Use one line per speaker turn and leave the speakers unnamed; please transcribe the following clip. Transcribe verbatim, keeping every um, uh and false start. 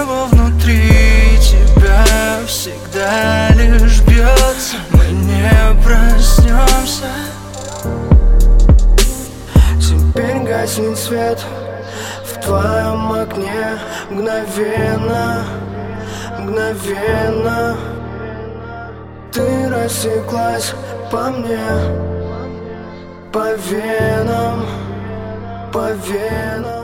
чего внутри тебя всегда лишь бьется. Мы не проснемся.
Теперь гаснет свет в твоем окне. Мгновенно, мгновенно ты растеклась по мне, по венам, по венам.